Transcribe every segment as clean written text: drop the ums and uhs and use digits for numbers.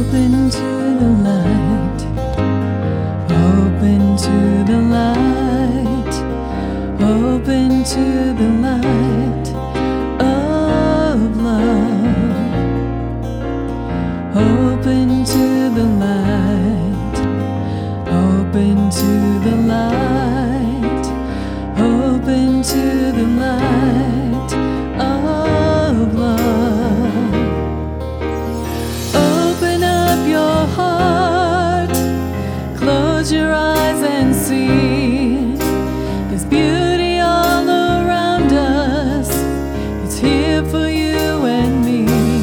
Open to the light, open to the light, open to the light of love. Open to the light, open to the light, open to the light of love. Open up your heart, close your eyes and see. There's beauty all around us, it's here for you and me.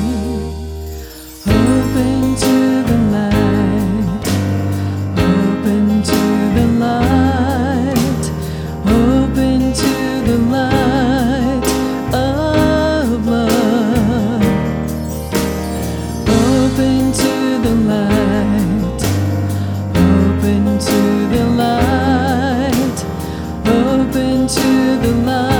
Open to the light, open to the light, open to the light of love. Open to the light, open to the light, open to the light.